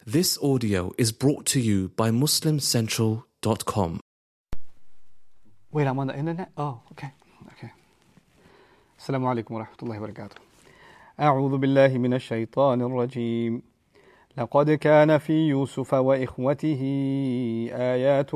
This audio is brought to you by MuslimCentral.com. Wait, I'm on the internet? Oh, okay. Assalamu alaikum wa rahmatullahi wa barakatuh. أعوذ بالله من الشيطان الرجيم. لقد كان في يوسف وإخوته آيات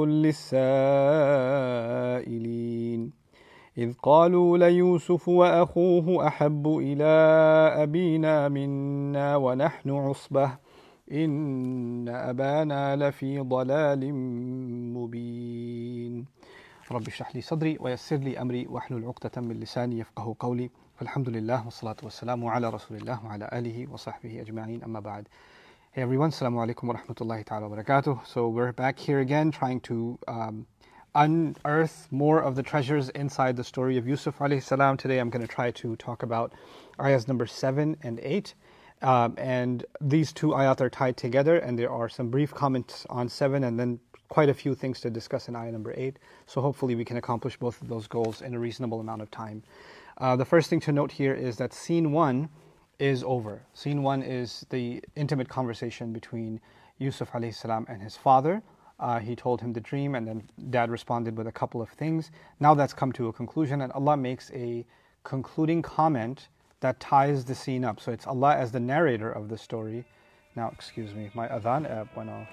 للسائلين إذ قالوا ليوسف وأخوه أحب إلى أبينا منا ونحن عصبة إن أبانا لفي ضلال مبين رب اشرح لي صدري ويسر لي أمري واحلل عقدة من لساني يفقه قولي فالحمد لله والصلاة والسلام على رسول الله وعلى آله وصحبه أجمعين أما بعد. Hey everyone, Assalamu alaikum wa rahmatullahi ta'ala wa barakatuh. So we're back here again trying to unearth more of the treasures inside the story of Yusuf alayhi salam. Today I'm going to try to talk about ayahs number 7 and 8. And these two ayat are tied together, and there are some brief comments on 7 and then quite a few things to discuss in ayah number 8. So hopefully we can accomplish both of those goals in a reasonable amount of time. The first thing to note here is that scene 1 is over. Scene 1 is the intimate conversation between Yusuf alayhi salam and his father. He told him the dream, and then dad responded with a couple of things. Now that's come to a conclusion, and Allah makes a concluding comment that ties the scene up. So it's Allah as the narrator of the story. Now, excuse me, my adhan app went off.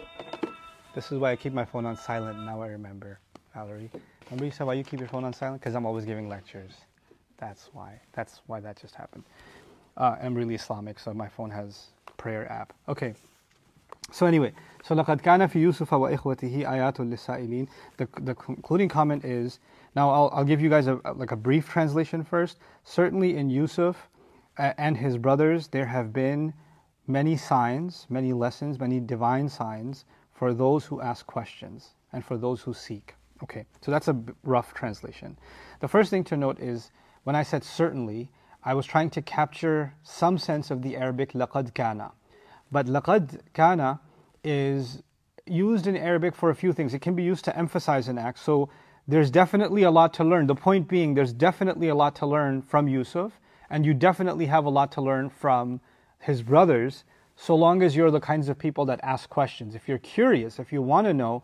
This is why I keep my phone on silent. Now I remember, Valerie. Remember you said why you keep your phone on silent? Because I'm always giving lectures. That's why that just happened. I'm really Islamic, so my phone has prayer app. Okay. So anyway, so لَقَدْ كَانَ فِي يُوسُفَ وَإِخْوَتِهِ آيَاتٌ لِلسَّائِلِينَ. The concluding comment is, now I'll give you guys a brief translation first. Certainly in Yusuf and his brothers, there have been many signs, many lessons, many divine signs for those who ask questions and for those who seek. Okay, so that's a rough translation. The first thing to note is, when I said certainly, I was trying to capture some sense of the Arabic لَقَدْ كَانَ. But لَقَدْ كَانَ is used in Arabic for a few things. It can be used to emphasize an act. So there's definitely a lot to learn. The point being, there's definitely a lot to learn from Yusuf, and you definitely have a lot to learn from his brothers, so long as you're the kinds of people that ask questions. If you're curious, if you want to know,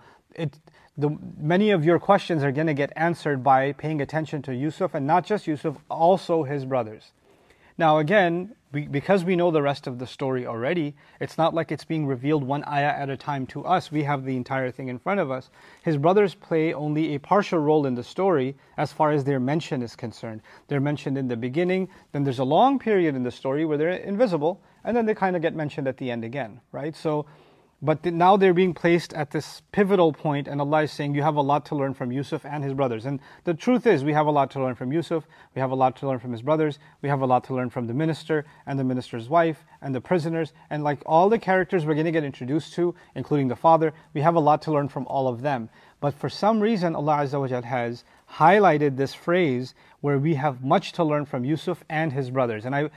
many of your questions are going to get answered by paying attention to Yusuf, and not just Yusuf, also his brothers. Now again, because we know the rest of the story already, it's not like it's being revealed one ayah at a time to us. We have the entire thing in front of us. His brothers play only a partial role in the story as far as their mention is concerned. They're mentioned in the beginning, then there's a long period in the story where they're invisible, and then they kind of get mentioned at the end again, right? But now they're being placed at this pivotal point, and Allah is saying, you have a lot to learn from Yusuf and his brothers. And the truth is, we have a lot to learn from Yusuf, we have a lot to learn from his brothers, we have a lot to learn from the minister, and the minister's wife, and the prisoners, and like all the characters we're going to get introduced to, including the father, we have a lot to learn from all of them. But for some reason, Allah Azza wa Jal has highlighted this phrase where we have much to learn from Yusuf and his brothers. And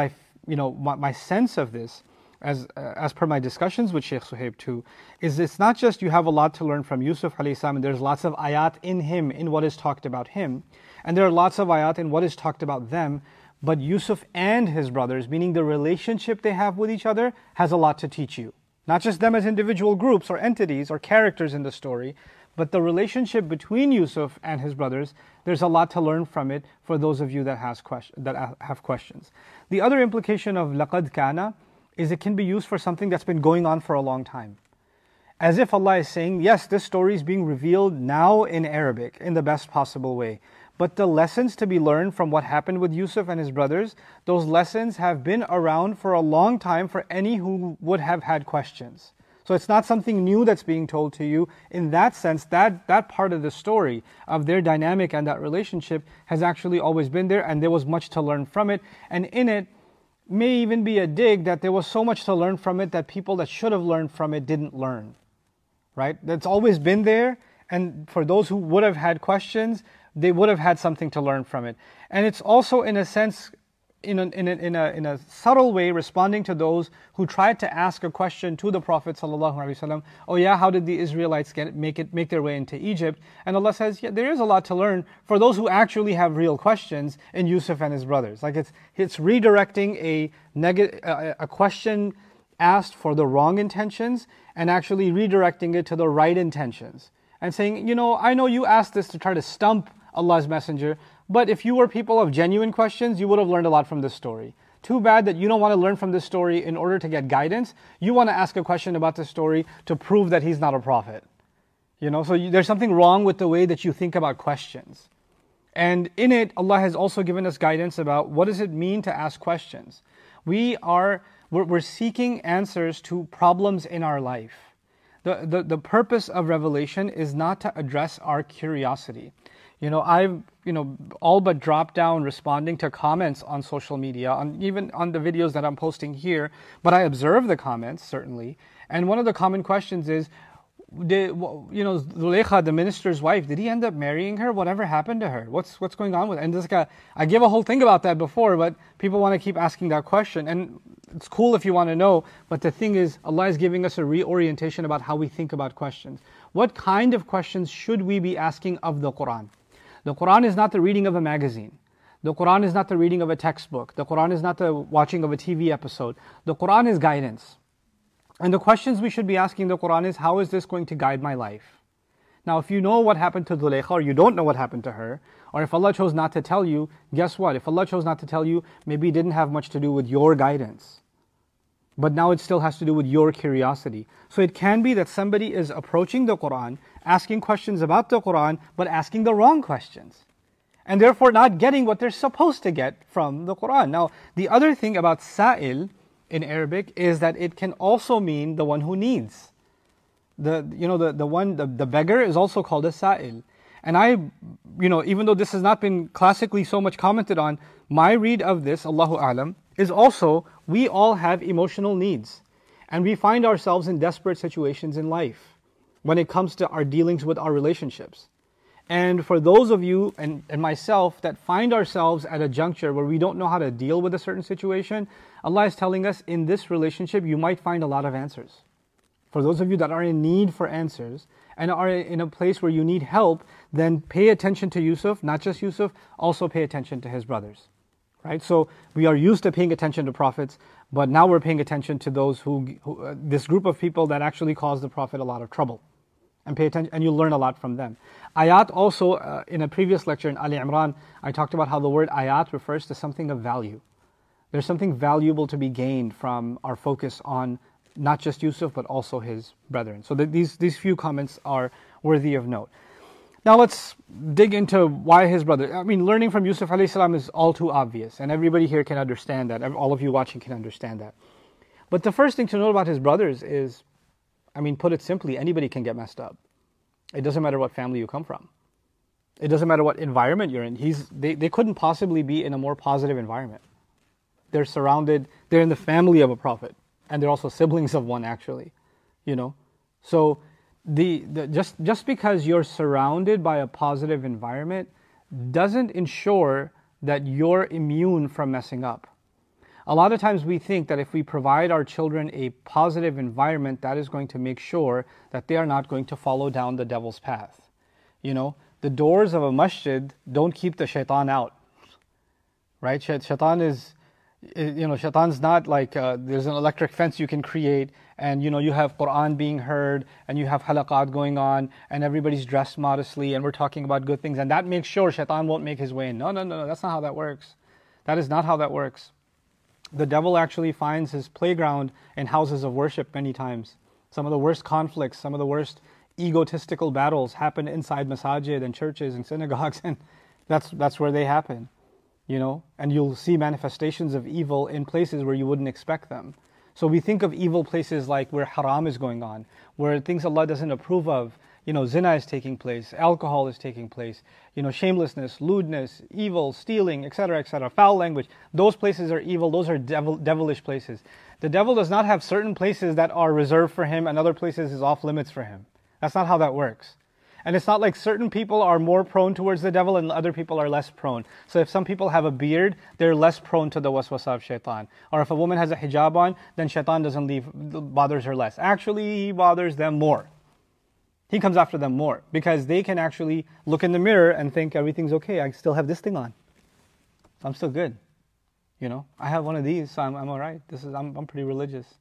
my sense of this, as per my discussions with Sheikh Suhaib too, is it's not just you have a lot to learn from Yusuf alayhi salam, and there's lots of ayat in him, in what is talked about him, and there are lots of ayat in what is talked about them, but Yusuf and his brothers, meaning the relationship they have with each other, has a lot to teach you. Not just them as individual groups or entities or characters in the story, but the relationship between Yusuf and his brothers, there's a lot to learn from it for those of you that have questions. The other implication of لَقَدْ كَانَ is it can be used for something that's been going on for a long time. As if Allah is saying, yes, this story is being revealed now in Arabic, in the best possible way. But the lessons to be learned from what happened with Yusuf and his brothers, those lessons have been around for a long time for any who would have had questions. So it's not something new that's being told to you. In that sense, that part of the story of their dynamic and that relationship has actually always been there, and there was much to learn from it. And in it, may even be a dig that there was so much to learn from it that people that should have learned from it didn't learn. Right? That's always been there, and for those who would have had questions, they would have had something to learn from it. And it's also, in a sense, in a subtle way, responding to those who tried to ask a question to the Prophet ﷺ. Oh yeah, how did the Israelites make their way into Egypt? And Allah says, yeah, there is a lot to learn for those who actually have real questions in Yusuf and his brothers. Like it's redirecting a question asked for the wrong intentions and actually redirecting it to the right intentions. And saying, I know you asked this to try to stump Allah's Messenger, but if you were people of genuine questions, you would have learned a lot from this story. Too bad that you don't want to learn from this story in order to get guidance. You want to ask a question about this story to prove that he's not a prophet. There's something wrong with the way that you think about questions. And in it, Allah has also given us guidance about what does it mean to ask questions. We're seeking answers to problems in our life. The purpose of revelation is not to address our curiosity. I've all but dropped down responding to comments on social media, even on the videos that I'm posting here, but I observe the comments, certainly. And one of the common questions is, Zulaykha, the minister's wife, did he end up marrying her? Whatever happened to her? What's going on with it? And I gave a whole thing about that before, but people want to keep asking that question. And it's cool if you want to know, but the thing is, Allah is giving us a reorientation about how we think about questions. What kind of questions should we be asking of the Quran? The Quran is not the reading of a magazine. The Quran is not the reading of a textbook. The Quran is not the watching of a TV episode. The Quran is guidance. And the questions we should be asking the Quran is, how is this going to guide my life? Now, if you know what happened to Zulaykha, or you don't know what happened to her, or if Allah chose not to tell you, guess what? If Allah chose not to tell you, maybe it didn't have much to do with your guidance. But now it still has to do with your curiosity. So it can be that somebody is approaching the Quran, asking questions about the Quran, but asking the wrong questions. And therefore not getting what they're supposed to get from the Quran. Now, the other thing about sa'il in Arabic is that it can also mean the one who needs. The beggar is also called a sa'il. And even though this has not been classically so much commented on, my read of this, Allahu A'lam, is also, we all have emotional needs. And we find ourselves in desperate situations in life when it comes to our dealings with our relationships. And for those of you and myself that find ourselves at a juncture where we don't know how to deal with a certain situation, Allah is telling us, in this relationship you might find a lot of answers. For those of you that are in need for answers and are in a place where you need help, then pay attention to Yusuf, not just Yusuf, also pay attention to his brothers. Right? So we are used to paying attention to prophets, but now we're paying attention to those this group of people that actually caused the prophet a lot of trouble. And pay attention, and you'll learn a lot from them. Ayat also, in a previous lecture in Ali Imran, I talked about how the word ayat refers to something of value. There's something valuable to be gained from our focus on not just Yusuf, but also his brethren. So these few comments are worthy of note. Now let's dig into why his brother. Learning from Yusuf alayhi salam is all too obvious, and everybody here can understand that. All of you watching can understand that. But the first thing to know about his brothers is, put it simply, anybody can get messed up. It doesn't matter what family you come from. It doesn't matter what environment you're in. They couldn't possibly be in a more positive environment. They're in the family of a prophet, and they're also siblings of one, actually. So just because you're surrounded by a positive environment doesn't ensure that you're immune from messing up. A lot of times we think that if we provide our children a positive environment, that is going to make sure that they are not going to follow down the devil's path. The doors of a masjid don't keep the shaitan out. Right? Shaitan's not like there's an electric fence you can create, and you have Quran being heard, and you have halaqat going on, and everybody's dressed modestly, and we're talking about good things, and that makes sure shaitan won't make his way in. No, that's not how that works. That is not how that works. The devil actually finds his playground in houses of worship many times. Some of the worst conflicts, some of the worst egotistical battles happen inside masajid and churches and synagogues, and that's where they happen. And you'll see manifestations of evil in places where you wouldn't expect them. So we think of evil places like where haram is going on, where things Allah doesn't approve of. Zina is taking place, alcohol is taking place, shamelessness, lewdness, evil, stealing, etc., foul language. Those places are evil, those are devilish places. The devil does not have certain places that are reserved for him and other places is off limits for him. That's not how that works. And it's not like certain people are more prone towards the devil and other people are less prone. So if some people have a beard, they're less prone to the waswasa of shaitan. Or if a woman has a hijab on, then shaitan bothers her less. Actually, he bothers them more. He comes after them more because they can actually look in the mirror and think everything's okay. I still have this thing on. I'm still good. I have one of these, so I'm all right. I'm pretty religious.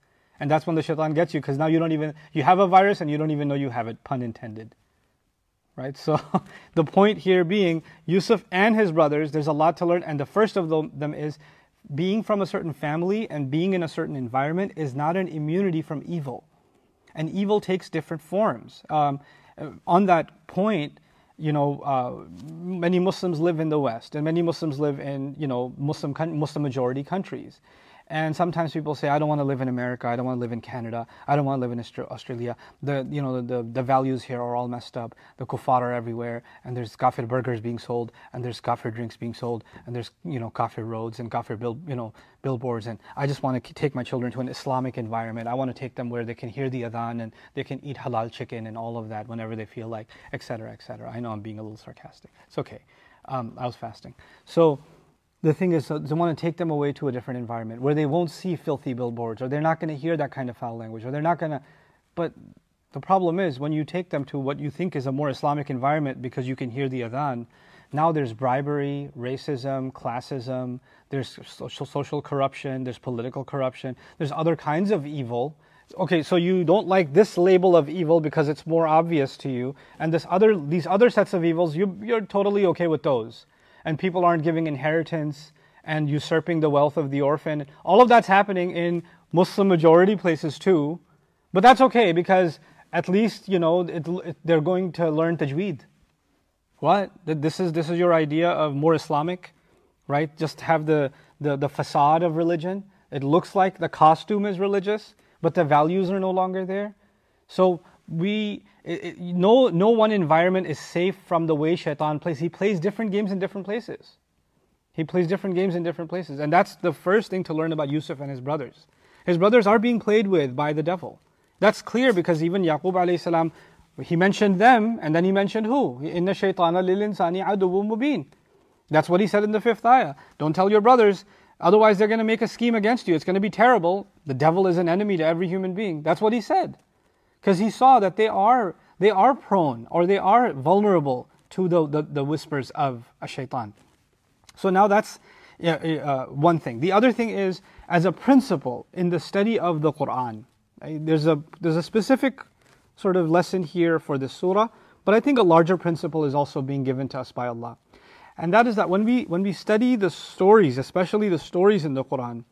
And that's when the shaitan gets you, because now you have a virus and you don't even know you have it, pun intended. Right? So the point here being, Yusuf and his brothers, there's a lot to learn. And the first of them is, being from a certain family and being in a certain environment is not an immunity from evil. And evil takes different forms. On that point, many Muslims live in the West, and many Muslims live in, Muslim majority countries. And sometimes people say, I don't want to live in America, I don't want to live in Canada, I don't want to live in Australia. The values here are all messed up. The kuffar are everywhere, and there's kafir burgers being sold, and there's kafir drinks being sold, and there's kafir roads and kafir billboards. And I just want to take my children to an Islamic environment. I want to take them where they can hear the adhan and they can eat halal chicken and all of that whenever they feel like, etc., etc. I know I'm being a little sarcastic. It's okay. I was fasting. So the thing is, they want to take them away to a different environment where they won't see filthy billboards, or they're not going to hear that kind of foul language, or they're not going to. But the problem is, when you take them to what you think is a more Islamic environment because you can hear the adhan, now there's bribery, racism, classism, there's social corruption, there's political corruption, there's other kinds of evil. Okay, so you don't like this label of evil because it's more obvious to you, and these other sets of evils, you're totally okay with those. And people aren't giving inheritance and usurping the wealth of the orphan. All of that's happening in Muslim majority places too. But that's okay, because at least, they're going to learn tajweed. What? This is your idea of more Islamic, right? Just have the facade of religion. It looks like the costume is religious, but the values are no longer there. So no one environment is safe from the way shaitan plays. He plays different games in different places. And that's the first thing to learn about Yusuf and his brothers. His brothers are being played with by the devil. That's clear, because even Yaqub alayhi salam, he mentioned them, and then he mentioned who? Inna shaytana lil insani aduwwun mubin. That's what he said in the 5th ayah. Don't tell your brothers, otherwise they're going to make a scheme against you. It's going to be terrible. The devil is an enemy to every human being. That's what he said. Because he saw that they are prone, or they are vulnerable to the whispers of a shaitan. So now that's one thing. The other thing is, as a principle in the study of the Quran, there's a specific sort of lesson here for this surah, but I think a larger principle is also being given to us by Allah. And that is that when we study the stories, especially the stories in the Quran,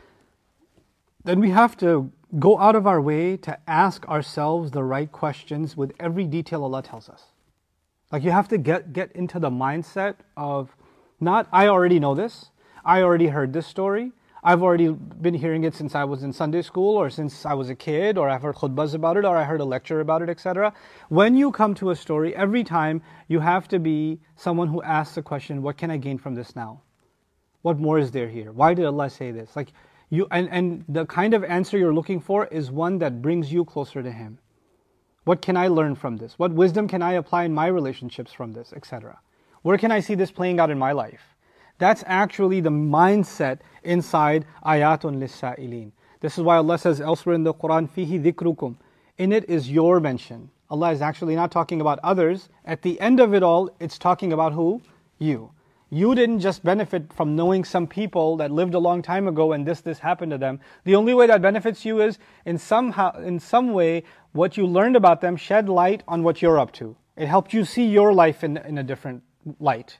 then we have to go out of our way to ask ourselves the right questions with every detail Allah tells us. Like, you have to get into the mindset of, not, I already know this, I already heard this story, I've already been hearing it since I was in Sunday school, or since I was a kid, or I've heard khutbahs about it, or I heard a lecture about it, etc. When you come to a story, every time you have to be someone who asks the question, what can I gain from this now? What more is there here? Why did Allah say this? Like, and the kind of answer you're looking for is one that brings you closer to Him. What can I learn from this? What wisdom can I apply in my relationships from this, etc.? Where can I see this playing out in my life? That's actually the mindset inside ayatun lis-sa'ilin. This is why Allah says elsewhere in the Quran, fihi dhikrukum. In it is your mention. Allah is actually not talking about others. At the end of it all, it's talking about who? You. You didn't just benefit from knowing some people that lived a long time ago and this happened to them. The only way that benefits you is in some way, what you learned about them shed light on what you're up to. It helped you see your life in a different light.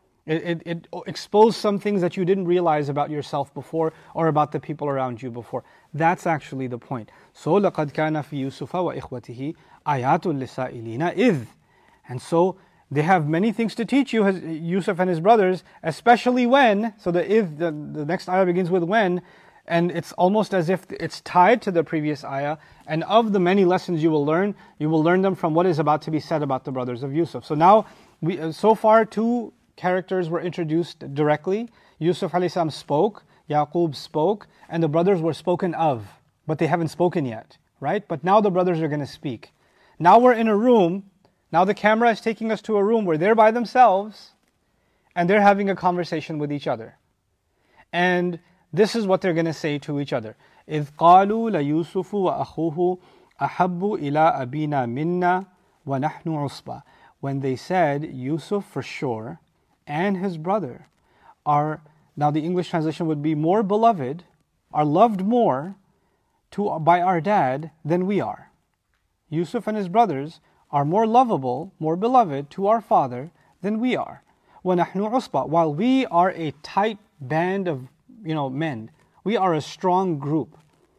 It exposed some things that you didn't realize about yourself before, or about the people around you before. That's actually the point. So لَقَدْ كَانَ فِي يُوسُفَ وَإِخْوَتِهِ آيَاتٌ لِلسَّائِلِينَ إِذْ. And so they have many things to teach you, Yusuf and his brothers, especially when. So the next ayah begins with when, and it's almost as if it's tied to the previous ayah. And of the many lessons you will learn them from what is about to be said about the brothers of Yusuf. So now, so far 2 characters were introduced directly. Yusuf alayhi salam spoke, Yaqub spoke, and the brothers were spoken of, but they haven't spoken yet, right? But now the brothers are going to speak. Now we're in a room. Now the camera is taking us to a room where they're by themselves, and they're having a conversation with each other. And this is what they're going to say to each other. إِذْ قَالُوا لَيُوسُفُ وَأَخُوهُ أَحَبُّ إِلَىٰ أَبِينَا مِنَّا وَنَحْنُ عُصْبَةٌ. When they said, Yusuf for sure, and his brother are, now the English translation would be more beloved, are loved more by our dad than we are. Yusuf and his brothers are more lovable, more beloved to our father than we are. وَنَحْنُ عُصْبَةٌ, while we are a tight band of men. We are a strong group.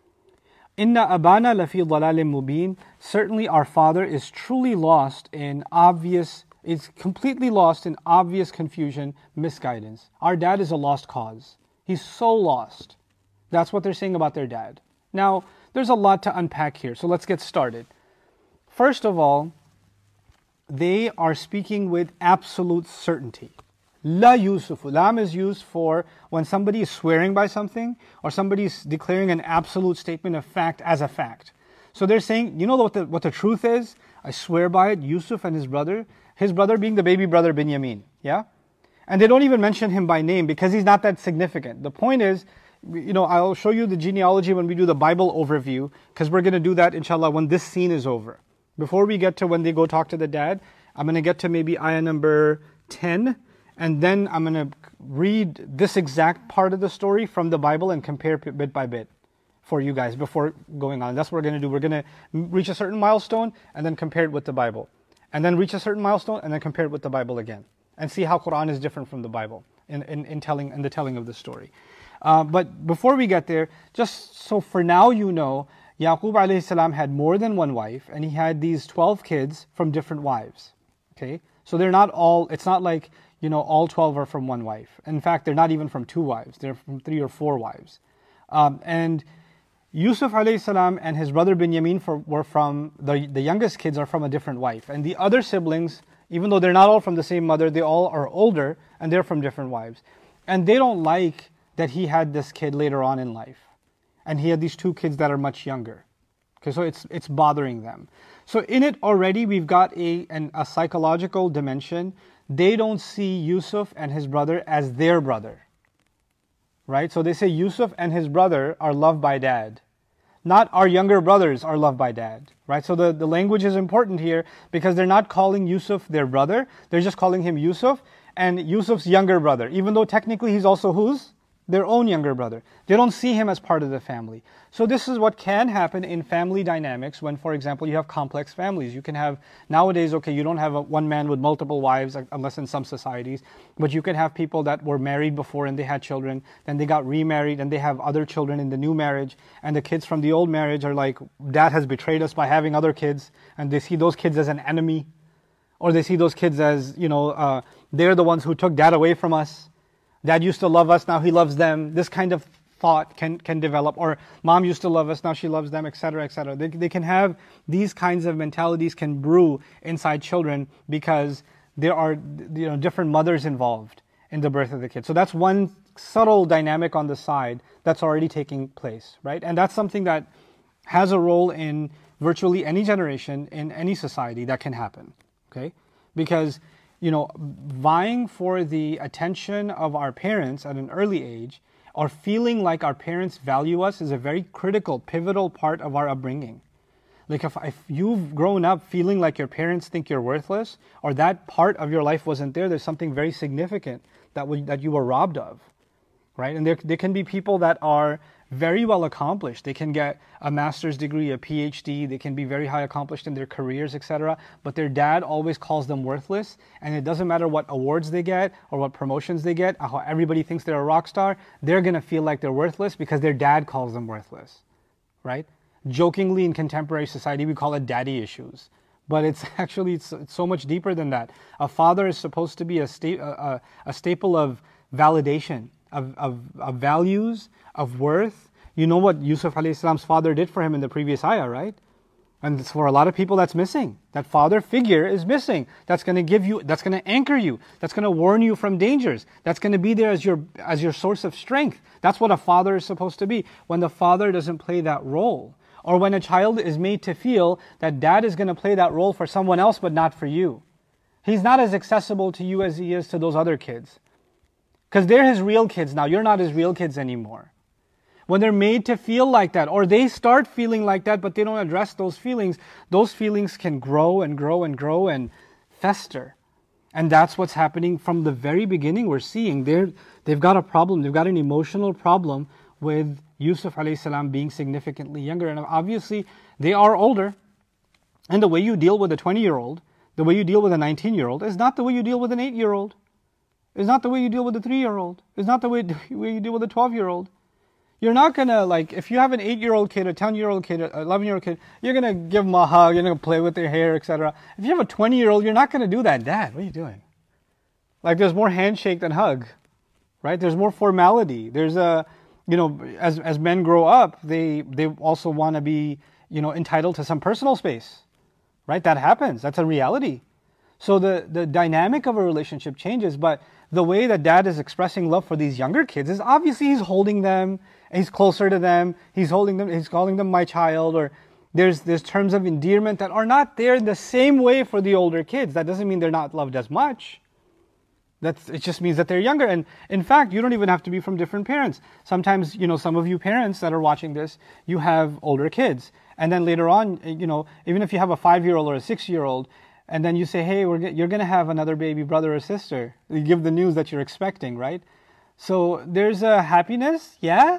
Inna abana lafi dalalin mubin. Certainly our father is truly lost in completely lost in obvious confusion, misguidance. Our dad is a lost cause. He's so lost. That's what they're saying about their dad. Now, there's a lot to unpack here, so let's get started. First of all, they are speaking with absolute certainty. La Yusufu. Lam is used for when somebody is swearing by something or somebody is declaring an absolute statement of fact as a fact. So they're saying, you know what the truth is? I swear by it, Yusuf and his brother being the baby brother Binyamin. Yeah? And they don't even mention him by name because he's not that significant. The point is, I'll show you the genealogy when we do the Bible overview, because we're going to do that inshallah when this scene is over. Before we get to when they go talk to the dad, I'm going to get to maybe ayah number 10, and then I'm going to read this exact part of the story from the Bible and compare bit by bit for you guys before going on. That's what we're going to do. We're going to reach a certain milestone and then compare it with the Bible. And then reach a certain milestone and then compare it with the Bible again. And see how Quran is different from the Bible in the telling of the story. But before we get there, just so for now Yaqub alayhi salam had more than one wife, and he had these 12 kids from different wives. Okay, so they're not all. It's not like all 12 are from one wife. In fact, they're not even from two wives. They're from 3 or 4 wives. And Yusuf alayhi salam and his brother Binyamin were from the youngest kids are from a different wife, and the other siblings, even though they're not all from the same mother, they all are older and they're from different wives, and they don't like that he had this kid later on in life. And he had these 2 kids that are much younger. Okay, so it's bothering them. So in it already we've got a psychological dimension. They don't see Yusuf and his brother as their brother. Right? So they say Yusuf and his brother are loved by dad. Not our younger brothers are loved by dad. Right? So the language is important here because they're not calling Yusuf their brother. They're just calling him Yusuf and Yusuf's younger brother. Even though technically he's also whose? Their own younger brother. They don't see him as part of the family. So this is what can happen in family dynamics when, for example, you have complex families. You can have, nowadays, you don't have one man with multiple wives, unless in some societies, but you can have people that were married before and they had children, then they got remarried and they have other children in the new marriage, and the kids from the old marriage are like, dad has betrayed us by having other kids, and they see those kids as an enemy, or they see those kids as, they're the ones who took dad away from us. Dad used to love us, now he loves them. This kind of thought can develop. Or mom used to love us, now she loves them, etc., etc. They can have these kinds of mentalities can brew inside children because there are different mothers involved in the birth of the kid. So that's one subtle dynamic on the side that's already taking place, right? And that's something that has a role in virtually any generation, in any society that can happen, okay? Because vying for the attention of our parents at an early age or feeling like our parents value us is a very critical, pivotal part of our upbringing. Like if you've grown up feeling like your parents think you're worthless or that part of your life wasn't there's something very significant that you were robbed of, right? And there can be people that are very well accomplished. They can get a master's degree, a PhD, they can be very high accomplished in their careers, etc. But their dad always calls them worthless, and it doesn't matter what awards they get or what promotions they get, how everybody thinks they're a rock star, they're going to feel like they're worthless because their dad calls them worthless, right? Jokingly in contemporary society we call it daddy issues, but it's so much deeper than that. A father is supposed to be a staple of validation, of values, of worth. You know what Yusuf alayhi salam's father did for him in the previous ayah, right? And for a lot of people that's missing. That father figure is missing. That's going to anchor you. That's going to warn you from dangers. That's going to be there as your source of strength. That's what a father is supposed to be. When the father doesn't play that role, or when a child is made to feel that dad is going to play that role for someone else but not for you. He's not as accessible to you as he is to those other kids. Because they're his real kids now. You're not his real kids anymore. When they're made to feel like that, or they start feeling like that, but they don't address those feelings can grow and grow and grow and fester. And that's what's happening from the very beginning. We're seeing they've got a problem. They've got an emotional problem with Yusuf alayhi salam being significantly younger. And obviously, they are older. And the way you deal with a 20-year-old, the way you deal with a 19-year-old, is not the way you deal with an 8-year-old. It's not the way you deal with a 3-year-old. It's not the way you deal with a 12-year-old. You're not going to, like, if you have an 8-year-old kid, a 10-year-old kid, an 11-year-old kid, you're going to give them a hug, you're going to play with their hair, etc. If you have a 20-year-old, you're not going to do that. Dad, what are you doing? Like, there's more handshake than hug, right? There's more formality. There's a, as men grow up, they also want to be, entitled to some personal space, right? That happens. That's a reality. So the dynamic of a relationship changes, but the way that dad is expressing love for these younger kids is obviously he's holding them, he's closer to them, he's holding them, he's calling them my child, or there's terms of endearment that are not there in the same way for the older kids. That doesn't mean they're not loved as much. It just means that they're younger. And in fact, you don't even have to be from different parents. Sometimes, some of you parents that are watching this, you have older kids. And then later on, even if you have a 5-year-old or a 6-year-old, and then you say, hey, you're going to have another baby brother or sister. You give the news that you're expecting, right? So there's a happiness, yeah?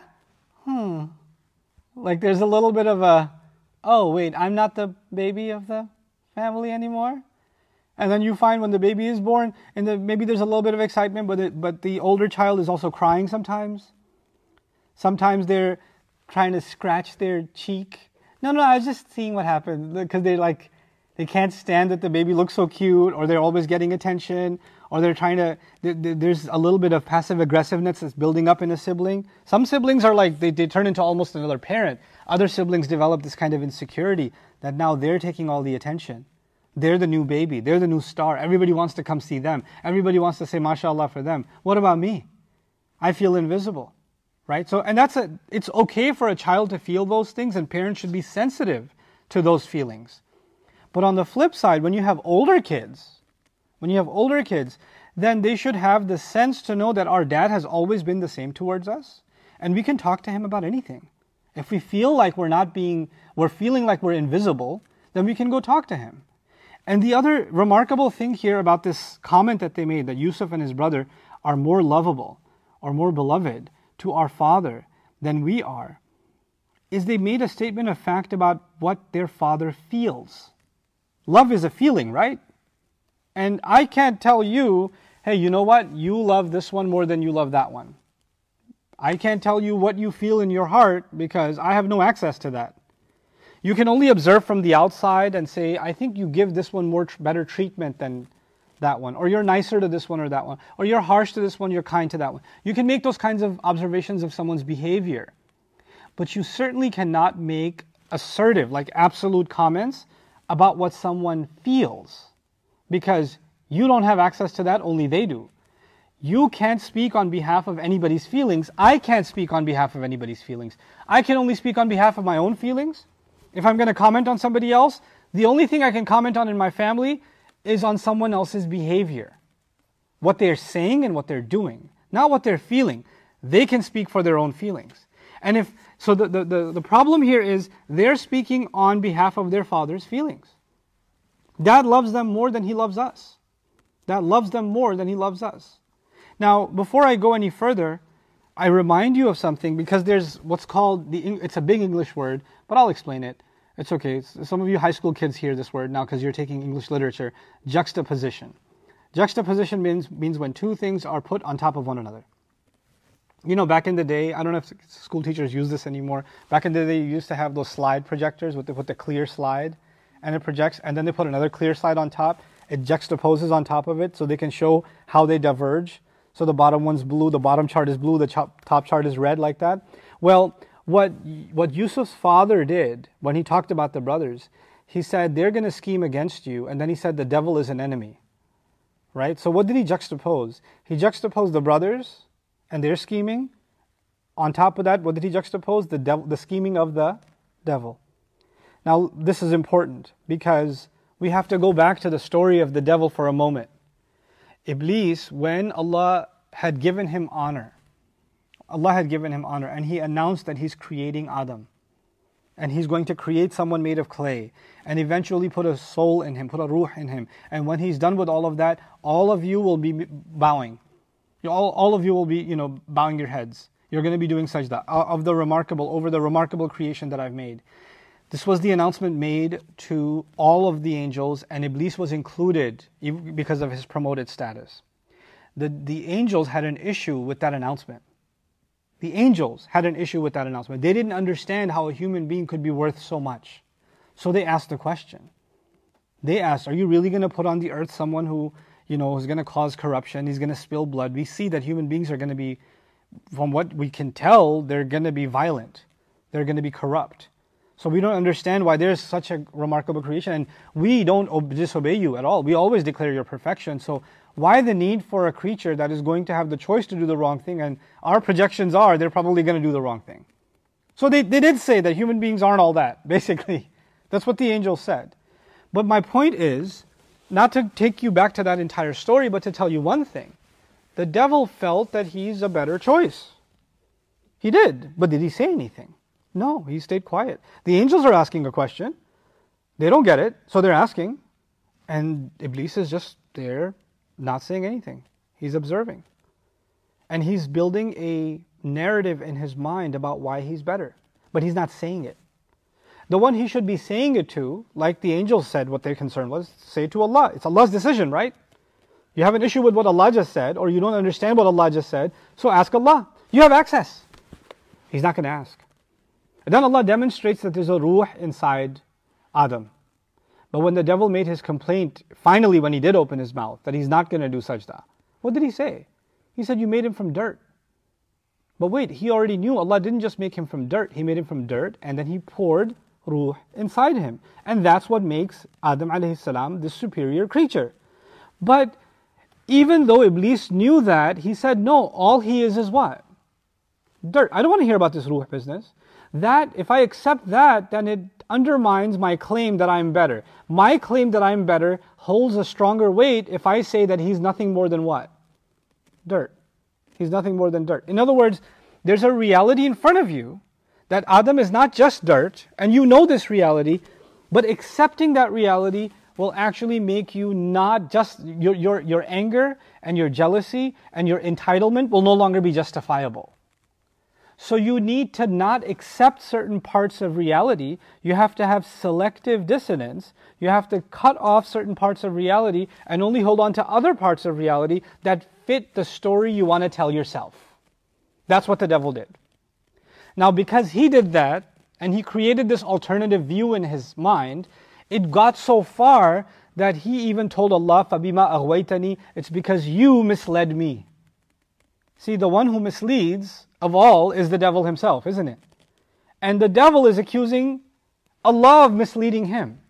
Like there's a little bit of a, oh, wait, I'm not the baby of the family anymore? And then you find when the baby is born, and maybe there's a little bit of excitement, but the older child is also crying sometimes. Sometimes they're trying to scratch their cheek. No, I was just seeing what happened, because they can't stand that the baby looks so cute, or they're always getting attention, or they're trying to, there's a little bit of passive aggressiveness that's building up in a sibling. Some siblings are like, they turn into almost another parent. Other siblings develop this kind of insecurity that now they're taking all the attention. They're the new baby, they're the new star. Everybody wants to come see them. Everybody wants to say mashallah for them. What about me? I feel invisible, right? So, and it's okay for a child to feel those things, and parents should be sensitive to those feelings. But on the flip side, when you have older kids, then they should have the sense to know that our dad has always been the same towards us, and we can talk to him about anything. If we feel like we're feeling like we're invisible, then we can go talk to him. And the other remarkable thing here about this comment that they made, that Yusuf and his brother are more lovable or more beloved to our father than we are, is they made a statement of fact about what their father feels. Love is a feeling, right? And I can't tell you, hey, you know what? You love this one more than you love that one. I can't tell you what you feel in your heart because I have no access to that. You can only observe from the outside and say, I think you give this one better treatment than that one, or you're nicer to this one or that one, or you're harsh to this one, you're kind to that one. You can make those kinds of observations of someone's behavior, but you certainly cannot make assertive, like absolute comments about what someone feels, because you don't have access to that, only they do. You can't speak on behalf of anybody's feelings. I can't speak on behalf of anybody's feelings. I can only speak on behalf of my own feelings. If I'm going to comment on somebody else, the only thing I can comment on in my family is on someone else's behavior. What they're saying and what they're doing, not what they're feeling. They can speak for their own feelings. And so the problem here is they're speaking on behalf of their father's feelings. Dad loves them more than he loves us. Dad loves them more than he loves us. Now, before I go any further, I remind you of something, because there's what's called, it's a big English word, but I'll explain it. It's okay. Some of you high school kids hear this word now because you're taking English literature. Juxtaposition. Juxtaposition means when two things are put on top of one another. Back in the day, I don't know if school teachers use this anymore. Back in the day, you used to have those slide projectors with the clear slide, and it projects, and then they put another clear slide on top. It juxtaposes on top of it so they can show how they diverge. So the bottom one's blue, the bottom chart is blue, the top chart is red, like that. Well, what Yusuf's father did when he talked about the brothers, he said, they're going to scheme against you, and then he said the devil is an enemy. Right? So what did he juxtapose? He juxtaposed the brothers and their scheming. On top of that, what did he juxtapose? The scheming of the devil. Now, this is important because we have to go back to the story of the devil for a moment. Iblis, when Allah had given him honor, and he announced that he's creating Adam, and he's going to create someone made of clay, and eventually put a soul in him, put a ruh in him, and when he's done with all of that, all of you will be bowing. All of you will be, bowing your heads. you're going to be doing sajda over the remarkable creation that I've made. This was the announcement made to all of the angels, and Iblis was included because of his promoted status. The angels had an issue with that announcement. The angels had an issue with that announcement. They didn't understand how a human being could be worth so much. So they asked the question. They asked, are you really going to put on the earth someone who, is going to cause corruption, he's going to spill blood? We see that human beings are going to be, from what we can tell, they're going to be violent. They're going to be corrupt. So we don't understand why there's such a remarkable creation. And we don't disobey you at all. We always declare your perfection. So why the need for a creature that is going to have the choice to do the wrong thing? And our projections are they're probably going to do the wrong thing. So they did say that human beings aren't all that, basically. That's what the angel said. But my point is, not to take you back to that entire story, but to tell you one thing. The devil felt that he's a better choice. He did. But did he say anything? No, he stayed quiet. The angels are asking a question. They don't get it, so they're asking. And Iblis is just there, not saying anything. He's observing. And he's building a narrative in his mind about why he's better. But he's not saying it. The one he should be saying it to, like the angels said what their concern was, say it to Allah. It's Allah's decision, right? You have an issue with what Allah just said, or you don't understand what Allah just said, so ask Allah. You have access. He's not going to ask. And then Allah demonstrates that there's a ruh inside Adam. But when the devil made his complaint, finally when he did open his mouth, that he's not going to do sajda, what did he say? He said, you made him from dirt. But wait, he already knew Allah didn't just make him from dirt. He made him from dirt, and then he poured ruh inside him. And that's what makes Adam alayhi salam the superior creature. But even though Iblis knew that, he said, no, all he is what? Dirt. I don't want to hear about this ruh business. That, if I accept that, then it undermines my claim that I'm better. My claim that I'm better holds a stronger weight if I say that he's nothing more than what? Dirt. He's nothing more than dirt. In other words, there's a reality in front of you that Adam is not just dirt, and you know this reality, but accepting that reality will actually make you not just, your anger and your jealousy and your entitlement will no longer be justifiable. So you need to not accept certain parts of reality. You have to have selective dissonance. You have to cut off certain parts of reality and only hold on to other parts of reality that fit the story you want to tell yourself. That's what the devil did. Now, because he did that, and he created this alternative view in his mind, it got so far that he even told Allah, فَبِمَا أَغْوَيْتَنِي, it's because you misled me. See, the one who misleads of all is the devil himself, isn't it? And the devil is accusing Allah of misleading him.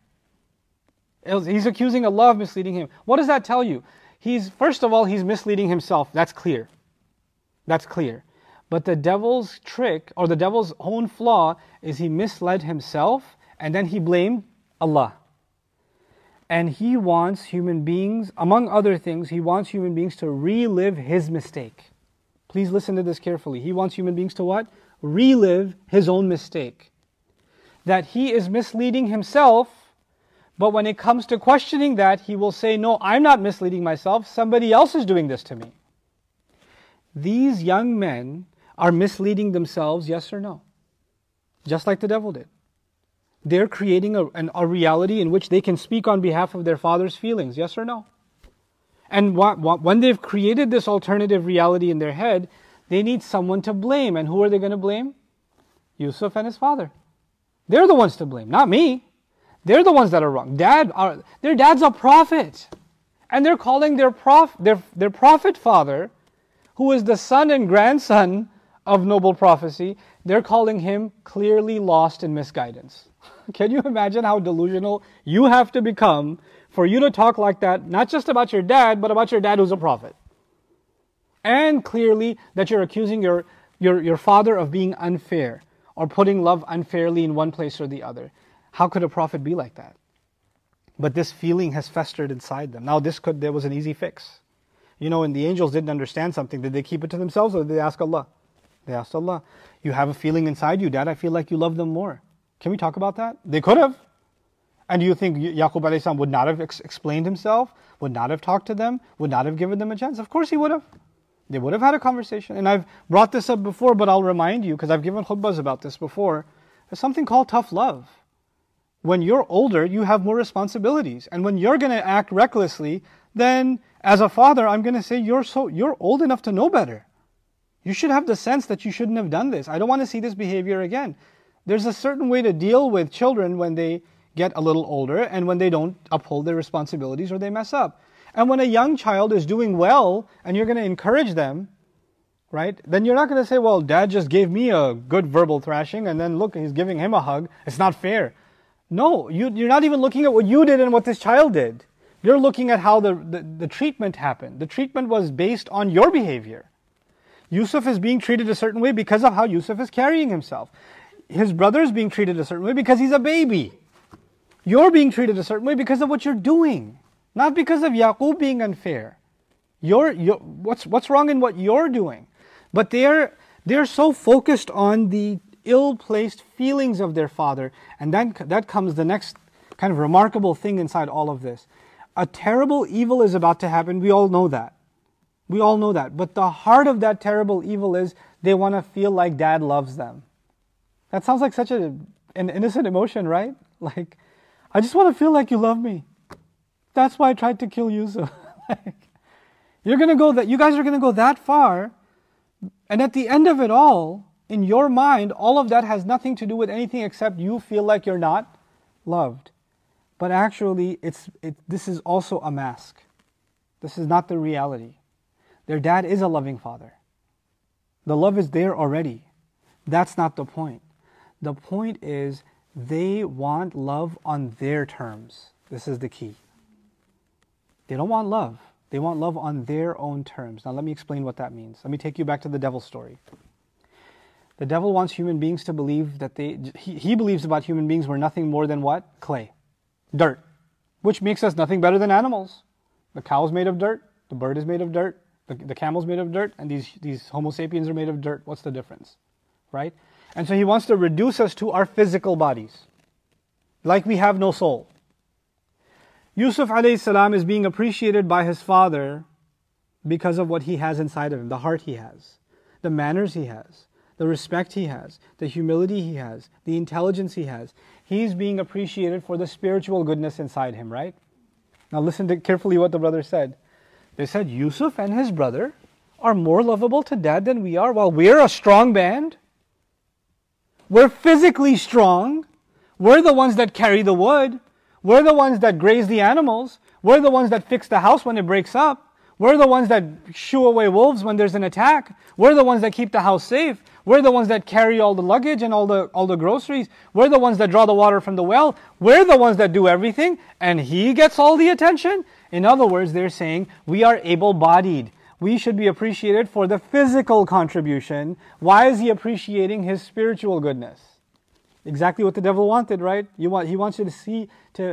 He's accusing Allah of misleading him. What does that tell you? First of all, he's misleading himself. That's clear. That's clear. But the devil's trick, or the devil's own flaw, is he misled himself and then he blamed Allah. And he wants human beings, among other things, he wants human beings to relive his mistake. Please listen to this carefully. He wants human beings to what? Relive his own mistake. That he is misleading himself, but when it comes to questioning that, he will say, no, I'm not misleading myself, somebody else is doing this to me. These young men are misleading themselves, yes or no? Just like the devil did. They're creating a reality in which they can speak on behalf of their father's feelings, yes or no? And when they've created this alternative reality in their head, they need someone to blame. And who are they going to blame? Yusuf and his father. They're the ones to blame, not me. They're the ones that are wrong. Their dad's a prophet. And they're calling their prophet father, who is the son and grandson of noble prophecy, they're calling him clearly lost in misguidance. Can you imagine how delusional you have to become for you to talk like that, not just about your dad, but about your dad who's a prophet? And clearly that you're accusing your father of being unfair or putting love unfairly in one place or the other. How could a prophet be like that? But this feeling has festered inside them. Now there was an easy fix. When the angels didn't understand something, did they keep it to themselves or did they ask Allah? They asked Allah. You have a feeling inside you, Dad, I feel like you love them more. Can we talk about that? They could have. And do you think Yaqub alayhi salam would not have explained himself? Would not have talked to them? Would not have given them a chance? Of course he would have. They would have had a conversation. And I've brought this up before, but I'll remind you, because I've given khutbahs about this before. There's something called tough love. When you're older, you have more responsibilities. And when you're going to act recklessly, then as a father, I'm going to say, you're old enough to know better. You should have the sense that you shouldn't have done this. I don't want to see this behavior again. There's a certain way to deal with children when they get a little older and when they don't uphold their responsibilities or they mess up. And when a young child is doing well and you're going to encourage them, right? Then you're not going to say, well, dad just gave me a good verbal thrashing and then look, he's giving him a hug. It's not fair. No, you're not even looking at what you did and what this child did. You're looking at how the treatment happened. The treatment was based on your behavior. Yusuf is being treated a certain way because of how Yusuf is carrying himself. His brother is being treated a certain way because he's a baby. You're being treated a certain way because of what you're doing, not because of Yaqub being unfair. What's wrong in what you're doing? But they're so focused on the ill-placed feelings of their father, and then that comes the next kind of remarkable thing inside all of this. A terrible evil is about to happen. We all know that. We all know that. But the heart of that terrible evil is they want to feel like dad loves them. That sounds like such an innocent emotion, right? Like, I just want to feel like you love me. That's why I tried to kill Yusuf. You guys are going to go that far, and at the end of it all, in your mind, all of that has nothing to do with anything except you feel like you're not loved. But actually, this is also a mask. This is not the reality. Their dad is a loving father. The love is there already. That's not the point. The point is they want love on their terms. This is the key. They don't want love. They want love on their own terms. Now let me explain what that means. Let me take you back to the devil story. The devil wants human beings to believe that he believes about human beings we're nothing more than what? Clay. Dirt. Which makes us nothing better than animals. The cow's made of dirt. The bird is made of dirt. The camel's made of dirt. And these Homo sapiens are made of dirt. What's the difference? Right? And so he wants to reduce us to our physical bodies. Like we have no soul. Yusuf alayhi salam is being appreciated by his father because of what he has inside of him. The heart he has. The manners he has. The respect he has, the humility he has, the intelligence he has. He's being appreciated for the spiritual goodness inside him, right? Now listen to carefully what the brother said. They said, Yusuf and his brother are more lovable to dad than we are, while we're a strong band. We're physically strong. We're the ones that carry the wood. We're the ones that graze the animals. We're the ones that fix the house when it breaks up. We're the ones that shoo away wolves when there's an attack. We're the ones that keep the house safe. We're the ones that carry all the luggage and all the groceries. We're the ones that draw the water from the well. We're the ones that do everything, and he gets all the attention. In other words, they're saying we are able-bodied. We should be appreciated for the physical contribution. Why is he appreciating his spiritual goodness? Exactly what the devil wanted, right? He wants you to see,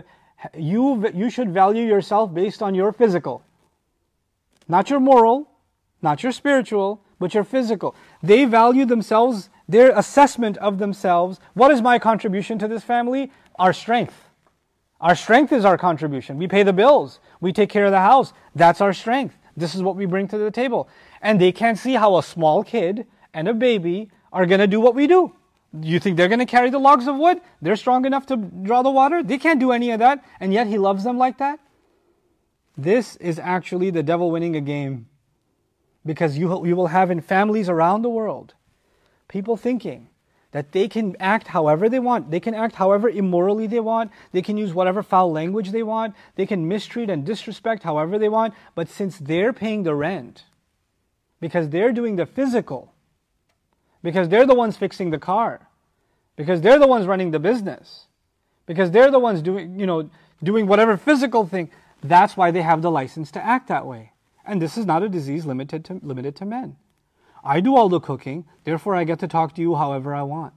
you should value yourself based on your physical. Not your moral, not your spiritual, but your physical. They value themselves, their assessment of themselves. What is my contribution to this family? Our strength. Our strength is our contribution. We pay the bills. We take care of the house. That's our strength. This is what we bring to the table. And they can't see how a small kid and a baby are going to do what we do. You think they're going to carry the logs of wood? They're strong enough to draw the water? They can't do any of that. And yet he loves them like that? This is actually the devil winning a game. Because you will have in families around the world, people thinking that they can act however they want. They can act however immorally they want. They can use whatever foul language they want. They can mistreat and disrespect however they want. But since they're paying the rent, because they're doing the physical, because they're the ones fixing the car, because they're the ones running the business, because they're the ones doing whatever physical thing, that's why they have the license to act that way. And this is not a disease limited to men. I do all the cooking, therefore I get to talk to you however I want.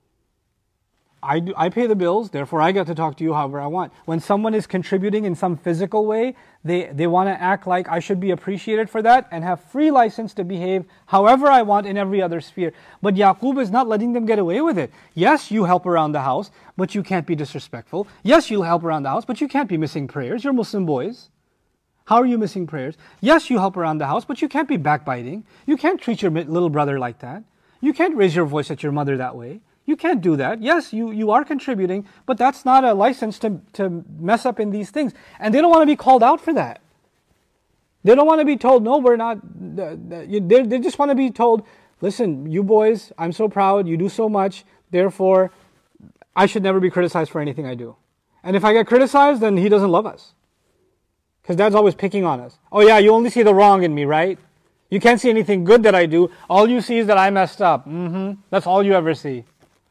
I pay the bills, therefore I get to talk to you however I want. When someone is contributing in some physical way, they want to act like I should be appreciated for that and have free license to behave however I want in every other sphere. But Yaqub is not letting them get away with it. Yes, you help around the house, but you can't be disrespectful. Yes, you'll help around the house, but you can't be missing prayers. You're Muslim boys. How are you missing prayers? Yes, you help around the house, but you can't be backbiting. You can't treat your little brother like that. You can't raise your voice at your mother that way. You can't do that. Yes, you are contributing, but that's not a license to mess up in these things. And they don't want to be called out for that. They don't want to be told, no, we're not. They just want to be told, listen, you boys, I'm so proud, you do so much, therefore, I should never be criticized for anything I do. And if I get criticized, then he doesn't love us. Because Dad's always picking on us. Oh yeah, you only see the wrong in me, right? You can't see anything good that I do. All you see is that I messed up. That's all you ever see.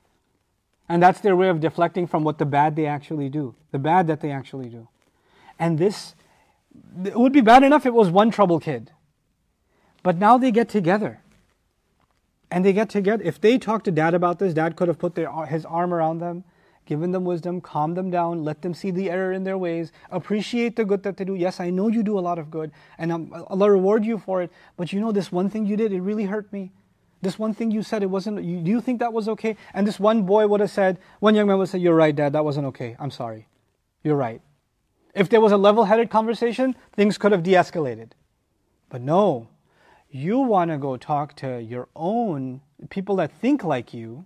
And that's their way of deflecting from what the bad they actually do. The bad that they actually do. And this, it would be bad enough if it was one trouble kid. But now they get together. And they get together. If they talk to Dad about this, Dad could have put his arm around them, given them wisdom, calm them down, let them see the error in their ways, appreciate the good that they do. Yes, I know you do a lot of good, and Allah reward you for it, but you know this one thing you did, it really hurt me. This one thing you said, it wasn't, do you think that was okay? And this one boy would have said, one young man would say, you're right, Dad, that wasn't okay. I'm sorry. You're right. If there was a level-headed conversation, things could have de-escalated. But no, you want to go talk to your own people that think like you,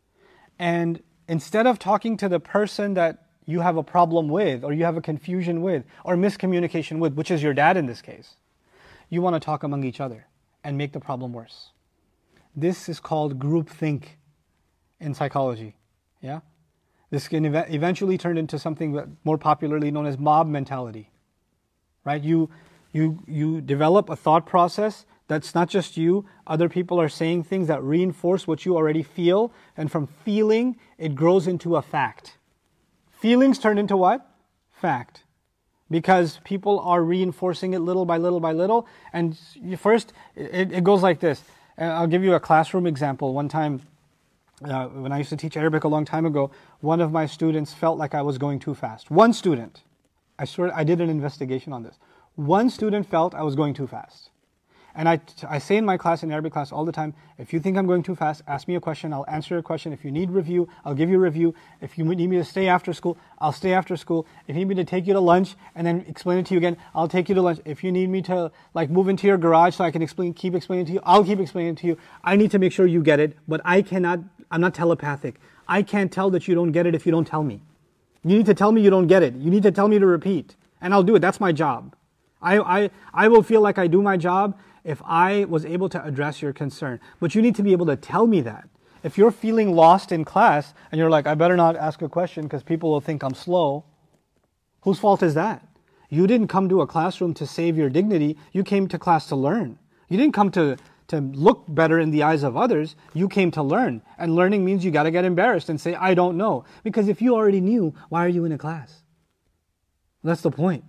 and instead of talking to the person that you have a problem with, or you have a confusion with, or miscommunication with, which is your dad in this case, you want to talk among each other and make the problem worse. This is called groupthink in psychology. Yeah, this can eventually turn into something more popularly known as mob mentality. Right? You develop a thought process that's not just you. Other people are saying things that reinforce what you already feel, and from feeling, it grows into a fact. Feelings turn into what? Fact. Because people are reinforcing it little by little by little. And first, it goes like this. I'll give you a classroom example. One time, when I used to teach Arabic a long time ago, one of my students felt like I was going too fast. One student. I swear, I did an investigation on this. One student felt I was going too fast. And I say in my class, in Arabic class all the time, if you think I'm going too fast, ask me a question, I'll answer your question. If you need review, I'll give you a review. If you need me to stay after school, I'll stay after school. If you need me to take you to lunch and then explain it to you again, I'll take you to lunch. If you need me to move into your garage so I can keep explaining to you, I'll keep explaining to you. I need to make sure you get it, but I'm not telepathic. I can't tell that you don't get it if you don't tell me. You need to tell me you don't get it. You need to tell me to repeat. And I'll do it. That's my job. I will feel like I do my job if I was able to address your concern. But you need to be able to tell me that. If you're feeling lost in class and you're like, I better not ask a question because people will think I'm slow, whose fault is that? You didn't come to a classroom to save your dignity. You came to class to learn. You didn't come to look better in the eyes of others. You came to learn. And learning means you got to get embarrassed and say, I don't know. Because if you already knew, why are you in a class? That's the point.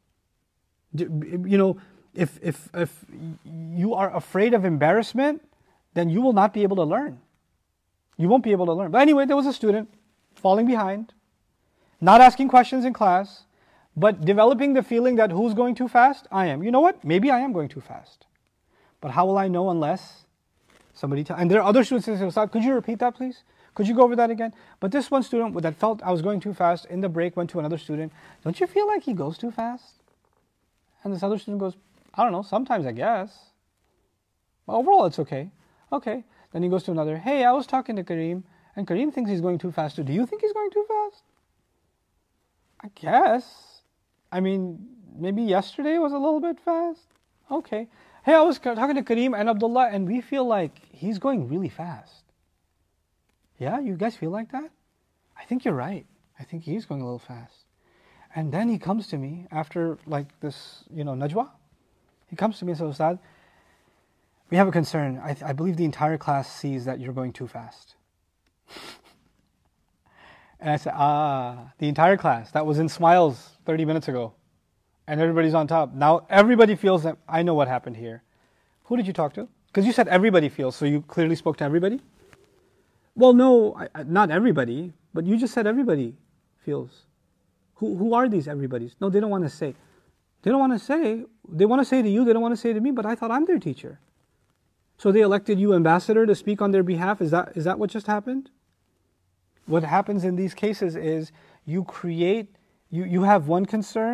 You know, if you are afraid of embarrassment, then you will not be able to learn. You won't be able to learn. But anyway, there was a student falling behind, not asking questions in class, but developing the feeling that who's going too fast? I am. You know what? Maybe I am going too fast. But how will I know unless somebody tells? And there are other students who say, Ustad, could you repeat that please? Could you go over that again? But this one student that felt I was going too fast, in the break went to another student. Don't you feel like he goes too fast? And this other student goes, I don't know, sometimes I guess. But overall, it's okay. Okay. Then he goes to another, hey, I was talking to Kareem, and Kareem thinks he's going too fast too. Do you think he's going too fast? I guess. I mean, maybe yesterday was a little bit fast. Okay. Hey, I was talking to Kareem and Abdullah, and we feel like he's going really fast. Yeah, you guys feel like that? I think you're right. I think he's going a little fast. And then he comes to me after like this, najwa. He comes to me and says, Ustad, we have a concern. I believe the entire class sees that you're going too fast. And I said, the entire class. That was in Smiles 30 minutes ago. And everybody's on top. Now everybody feels that I know what happened here. Who did you talk to? Because you said everybody feels, so you clearly spoke to everybody? Well, no, not everybody, but you just said everybody feels. Who are these everybody's? No, they don't want to say. They don't want to say. They want to say to you, they don't want to say to me, but I thought I'm their teacher. So they elected you ambassador to speak on their behalf? Is that what just happened? What happens in these cases is you have one concern,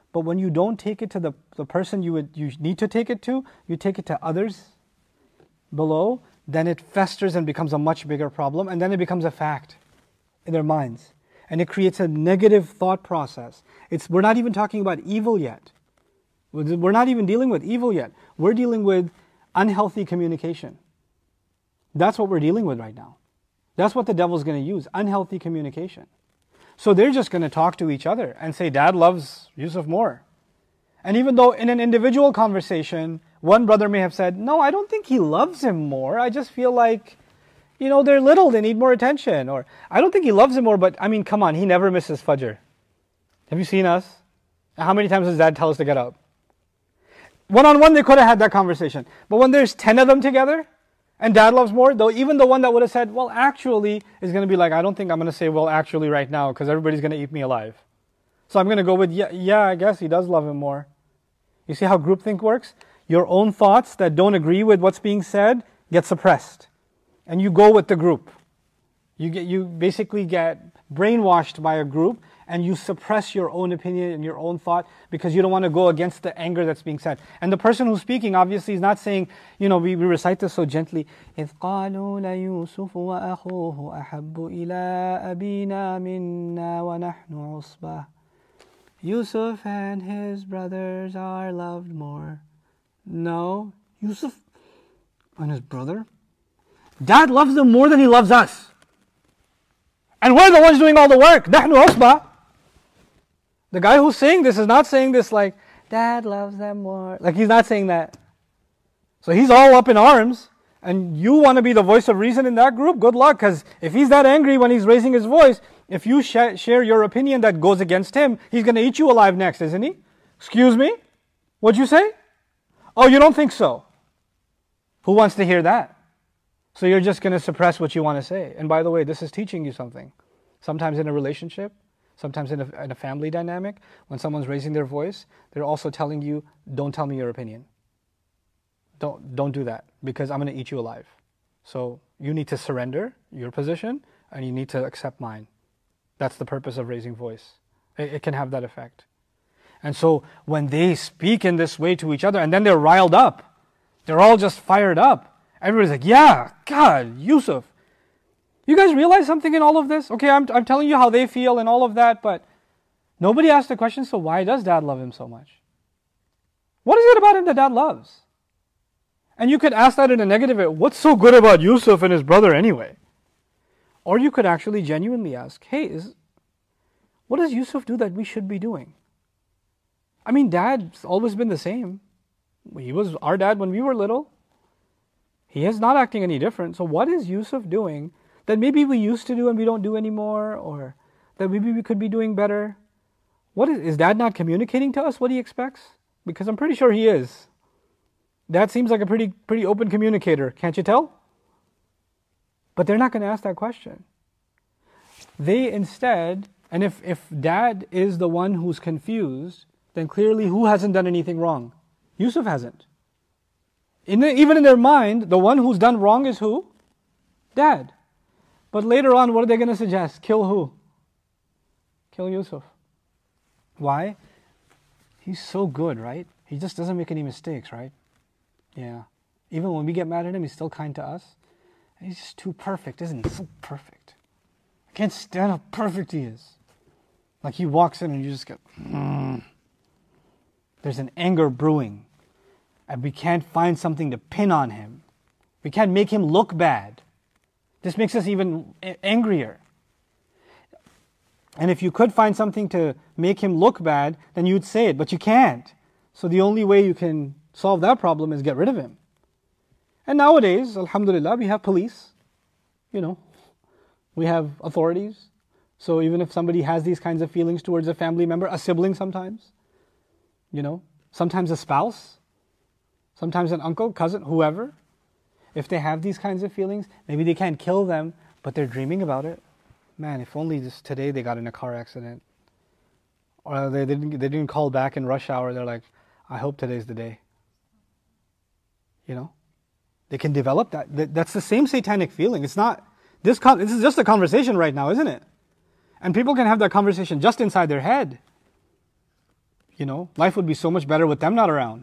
But when you don't take it to the person you need to take it to, you take it to others below, then it festers and becomes a much bigger problem, and then it becomes a fact in their minds. And it creates a negative thought process. We're not even talking about evil yet. We're not even dealing with evil yet. We're dealing with unhealthy communication. That's what we're dealing with right now. That's what the devil's going to use, unhealthy communication. So they're just going to talk to each other and say, Dad loves Yusuf more. And even though in an individual conversation, one brother may have said, no, I don't think he loves him more. I just feel like, they're little, they need more attention. Or, I don't think he loves him more, but come on, he never misses Fajr. Have you seen us? How many times does Dad tell us to get up? One-on-one, they could have had that conversation. But when there's 10 of them together, and Dad loves more, though even the one that would have said, well, actually, is going to be like, I don't think I'm going to say, well, actually right now, because everybody's going to eat me alive. So I'm going to go with, yeah, I guess he does love him more. You see how groupthink works? Your own thoughts that don't agree with what's being said get suppressed. And you go with the group. You basically get brainwashed by a group, and you suppress your own opinion and your own thought because you don't want to go against the anger that's being said. And the person who's speaking obviously is not saying, we recite this so gently, إِذْ قَالُوا لَيُوسُفُ وَأَخُوهُ أَحَبُّ إِلَىٰ أَبِينَا مِنَّا وَنَحْنُ عُصْبَةٌ. Yusuf and his brothers are loved more. No, Yusuf and his brother? Dad loves them more than he loves us. And we're the ones doing all the work. نَحْنُ عُصْبَةٌ. The guy who's saying this is not saying this like, Dad loves them more. Like, he's not saying that. So he's all up in arms, and you want to be the voice of reason in that group? Good luck, because if he's that angry when he's raising his voice, if you share your opinion that goes against him, he's going to eat you alive next, isn't he? Excuse me? What'd you say? Oh, you don't think so? Who wants to hear that? So you're just going to suppress what you want to say. And by the way, this is teaching you something. Sometimes in a relationship, sometimes in a family dynamic, when someone's raising their voice, they're also telling you, don't tell me your opinion. Don't do that, because I'm going to eat you alive. So you need to surrender your position, and you need to accept mine. That's the purpose of raising voice. It can have that effect. And so when they speak in this way to each other, and then they're riled up, they're all just fired up. Everybody's like, yeah, God, Yusuf. You guys realize something in all of this? Okay, I'm telling you how they feel and all of that, but nobody asked the question, so why does Dad love him so much? What is it about him that Dad loves? And you could ask that in a negative way. What's so good about Yusuf and his brother anyway? Or you could actually genuinely ask, hey, what does Yusuf do that we should be doing? Dad's always been the same. He was our dad when we were little. He is not acting any different. So what is Yusuf doing that maybe we used to do and we don't do anymore, or that maybe we could be doing better? Is Dad not communicating to us what he expects? Because I'm pretty sure he is. Dad seems like a pretty open communicator, can't you tell? But they're not going to ask that question. They instead, and if Dad is the one who's confused, then clearly who hasn't done anything wrong? Yusuf hasn't. Even in their mind, the one who's done wrong is who? Dad. But later on, what are they going to suggest? Kill who? Kill Yusuf. Why? He's so good, right? He just doesn't make any mistakes, right? Yeah. Even when we get mad at him, he's still kind to us. And he's just too perfect, isn't he? So perfect. I can't stand how perfect he is. Like he walks in and you just get, There's an anger brewing. And we can't find something to pin on him. We can't make him look bad. This makes us even angrier. And if you could find something to make him look bad, then you'd say it, but you can't. So the only way you can solve that problem is get rid of him. And nowadays, alhamdulillah, we have police. We have authorities. So even if somebody has these kinds of feelings towards a family member, a sibling sometimes, sometimes a spouse, sometimes an uncle, cousin, whoever, if they have these kinds of feelings, maybe they can't kill them, but they're dreaming about it. Man, if only just today they got in a car accident. Or they didn't call back in rush hour. They're like, I hope today's the day. They can develop that. That's the same satanic feeling. It's not, this is just a conversation right now, isn't it? And people can have that conversation just inside their head. life would be so much better with them not around.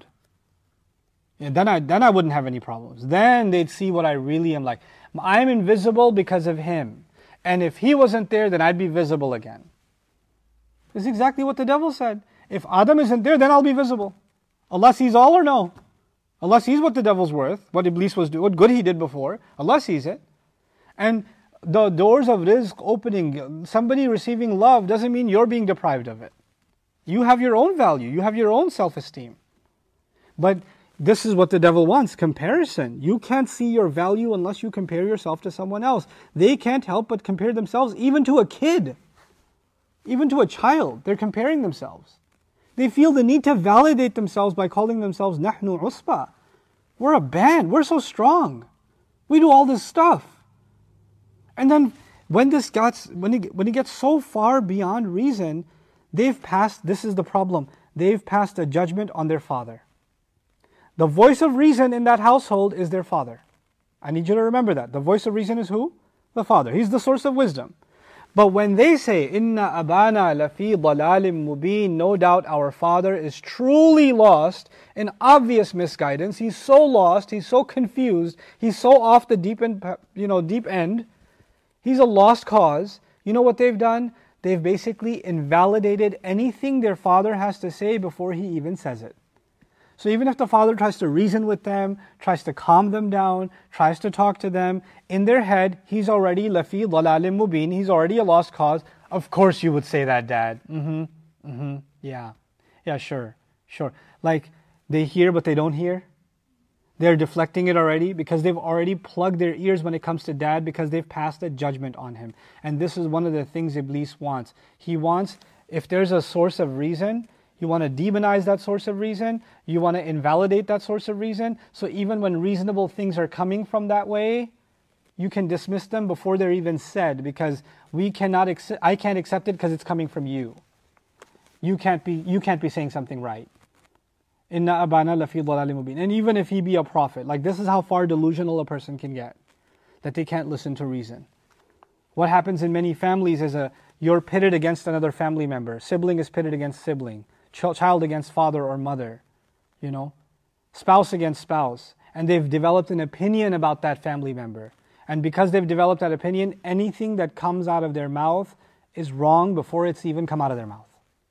And then I wouldn't have any problems. Then they'd see what I really am like. I'm invisible because of him. And if he wasn't there, then I'd be visible again. This is exactly what the devil said. If Adam isn't there, then I'll be visible. Allah sees all or no? Allah sees what the devil's worth, what Iblis was doing, what good he did before. Allah sees it. And the doors of rizq opening, somebody receiving love doesn't mean you're being deprived of it. You have your own value. You have your own self-esteem. But this is what the devil wants, comparison. You can't see your value unless you compare yourself to someone else. They can't help but compare themselves, even to a kid, even to a child. They're comparing themselves. They feel the need to validate themselves by calling themselves nahnu usba. We're a band. We're so strong. We do all this stuff. And then when it gets so far beyond reason, they've passed, this is the problem, they've passed a judgment on their father. The voice of reason in that household is their father. I need you to remember that. The voice of reason is who? The father. He's the source of wisdom. But when they say, Inna abana lafi dalalim mubin, no doubt our father is truly lost in obvious misguidance. He's so lost, he's so confused, he's so off the deep end. He's a lost cause. You know what they've done? They've basically invalidated anything their father has to say before he even says it. So even if the father tries to reason with them, tries to calm them down, tries to talk to them, in their head, he's already lafi dalalim mubin, he's already a lost cause. Of course you would say that, Dad. Yeah, sure. Like, they hear but they don't hear. They're deflecting it already because they've already plugged their ears when it comes to Dad because they've passed a judgment on him. And this is one of the things Iblis wants. He wants, if there's a source of reason, you want to demonize that source of reason. You want to invalidate that source of reason. So even when reasonable things are coming from that way, you can dismiss them before they're even said because I can't accept it because it's coming from you. You can't be saying something right. Inna abana lafi dalalim mubin. And even if he be a prophet, like this is how far delusional a person can get, that they can't listen to reason. What happens in many families is you're pitted against another family member. Sibling is pitted against sibling. Child against father or mother, spouse against spouse, and they've developed an opinion about that family member. And because they've developed that opinion, anything that comes out of their mouth is wrong before it's even come out of their mouth.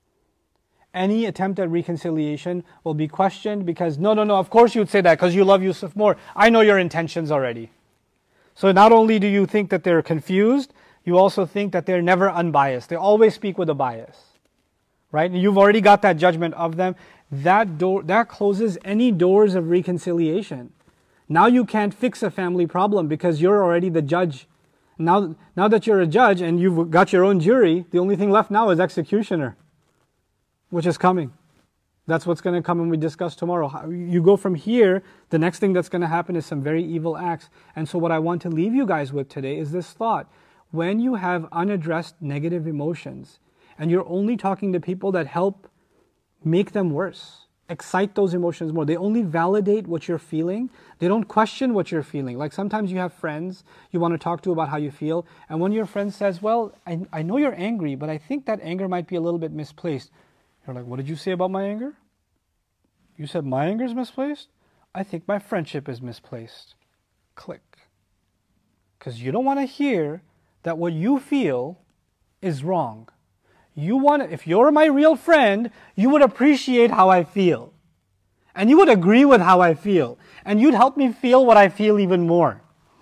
Any attempt at reconciliation will be questioned because, no, of course you'd say that because you love Yusuf more. I know your intentions already. So not only do you think that they're confused, you also think that they're never unbiased. They always speak with a bias. Right? You've already got that judgment of them. That closes any doors of reconciliation. Now you can't fix a family problem because you're already the judge. Now that you're a judge and you've got your own jury, the only thing left now is executioner, which is coming. That's what's going to come when we discuss tomorrow. You go from here, the next thing that's going to happen is some very evil acts. And so what I want to leave you guys with today is this thought. When you have unaddressed negative emotions, and you're only talking to people that help make them worse, excite those emotions more. They only validate what you're feeling. They don't question what you're feeling. Like sometimes you have friends you want to talk to about how you feel, and when your friend says, well, I know you're angry, but I think that anger might be a little bit misplaced. You're like, what did you say about my anger? You said my anger is misplaced? I think my friendship is misplaced. Click. Because you don't want to hear that what you feel is wrong. If you're my real friend, you would appreciate how I feel. And you would agree with how I feel. And you'd help me feel what I feel even more.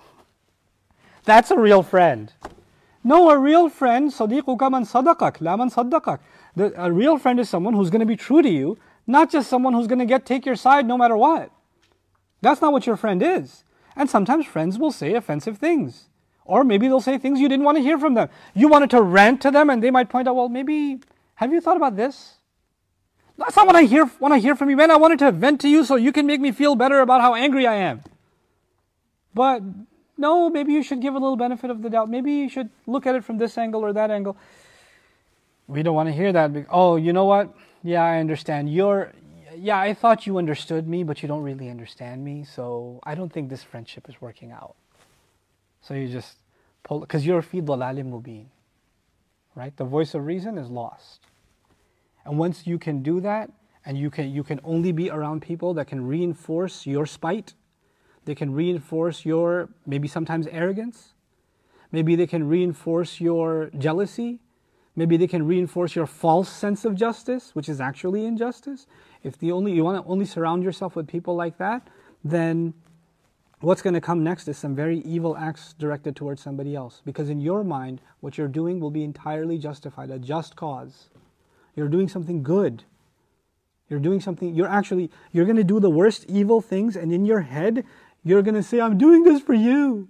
That's a real friend. No, a real friend, صَدِيقُكَ مَنْ صَدَقَكَ لَا مَنْ صَدَّقَكَ. A real friend is someone who's going to be true to you, not just someone who's going to take your side no matter what. That's not what your friend is. And sometimes friends will say offensive things. Or maybe they'll say things you didn't want to hear from them. You wanted to rant to them and they might point out, well, maybe, have you thought about this? That's not what I want to hear from you, man. I wanted to vent to you so you can make me feel better about how angry I am. But no, maybe you should give a little benefit of the doubt. Maybe you should look at it from this angle or that angle. We don't want to hear that. Oh, you know what? Yeah, I understand. I thought you understood me, but you don't really understand me. So I don't think this friendship is working out. So you just pull, because you're fi dalalim mubin, right? The voice of reason is lost. And once you can do that, and you can only be around people that can reinforce your spite, they can reinforce your maybe sometimes arrogance, maybe they can reinforce your jealousy, maybe they can reinforce your false sense of justice, which is actually injustice. If you want to only surround yourself with people like that, then what's going to come next is some very evil acts directed towards somebody else. Because in your mind, what you're doing will be entirely justified, a just cause. You're doing something good. You're doing something, you're going to do the worst evil things, and in your head, you're going to say, I'm doing this for you.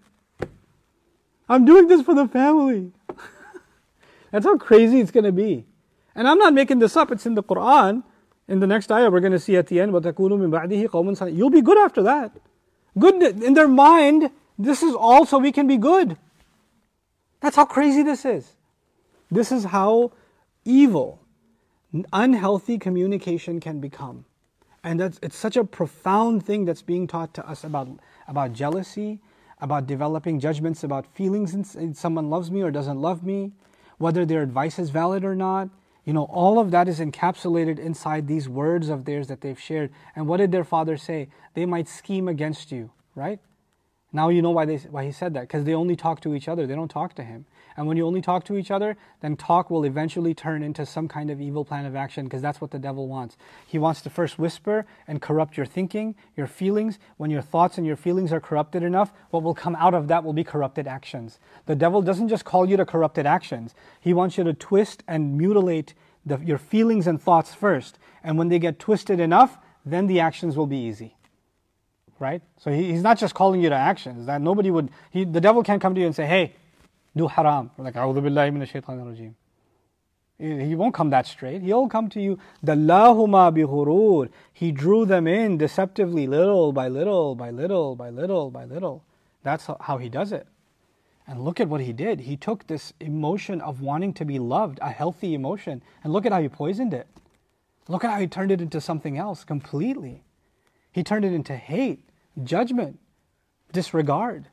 I'm doing this for the family. That's how crazy it's going to be. And I'm not making this up, it's in the Quran. In the next ayah, we're going to see at the end, وَتَكُونُوا مِن بَعْدِهِ قَوْمًا صَالِحِينَ. You'll be good after that. Good in their mind, this is all so we can be good. That's how crazy this is. This is how evil, unhealthy communication can become. And it's such a profound thing that's being taught to us about jealousy, about developing judgments about feelings in someone loves me or doesn't love me, whether their advice is valid or not. All of that is encapsulated inside these words of theirs that they've shared. And what did their father say? They might scheme against you, right? Now you know why he said that, because they only talk to each other, they don't talk to him. And when you only talk to each other, then talk will eventually turn into some kind of evil plan of action, because that's what the devil wants. He wants to first whisper and corrupt your thinking, your feelings. When your thoughts and your feelings are corrupted enough, what will come out of that will be corrupted actions. The devil doesn't just call you to corrupted actions. He wants you to twist and mutilate your feelings and thoughts first. And when they get twisted enough, then the actions will be easy. Right? So he's not just calling you to actions. That the devil can't come to you and say, hey, do haram. Like, أعوذ بالله من الشيطان الرجيم. He won't come that straight. He'll come to you, دَلَّاهُمَا بِغُرُورٍ. He drew them in deceptively, little by little, by little, by little, by little. That's how he does it. And look at what he did. He took this emotion of wanting to be loved, a healthy emotion, and look at how he poisoned it. Look at how he turned it into something else completely. He turned it into hate, judgment, disregard.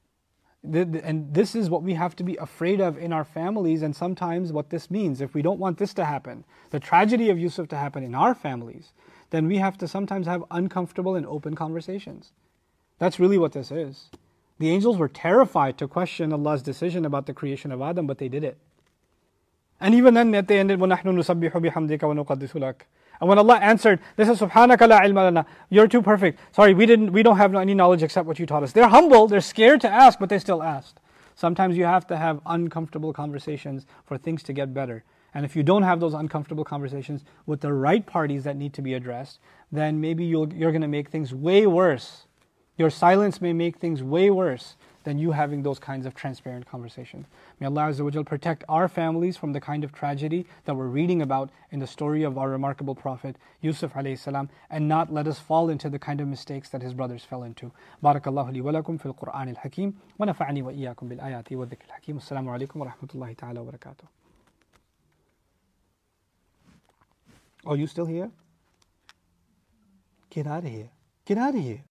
And this is what we have to be afraid of in our families, and sometimes what this means. If we don't want this to happen, the tragedy of Yusuf to happen in our families, then we have to sometimes have uncomfortable and open conversations. That's really what this is. The angels were terrified to question Allah's decision about the creation of Adam, but they did it. And even then, at the end, وَنَحْنُ نُسَبِّحُ بِحَمْدِكَ وَنُقَدِّسُ لَكَ. And when Allah answered, they said, Subhanaka la ilma lana. You're too perfect. Sorry, we don't have any knowledge except what you taught us. They're humble, they're scared to ask, but they still asked. Sometimes you have to have uncomfortable conversations for things to get better. And if you don't have those uncomfortable conversations with the right parties that need to be addressed, then maybe you're going to make things way worse. Your silence may make things way worse than you having those kinds of transparent conversations. May Allah Azza wa Jal protect our families from the kind of tragedy that we're reading about in the story of our remarkable Prophet Yusuf alayhi salam, and not let us fall into the kind of mistakes that his brothers fell into. Barakallahu li wa lakum fil Qur'an al-Hakim wa nafa'ani wa iyyakum bil ayati wa dhikr al-Hakim. Assalamu alaikum wa rahmatullahi ta'ala wa barakatuh. Oh, you still here? Get out of here. Get out of here.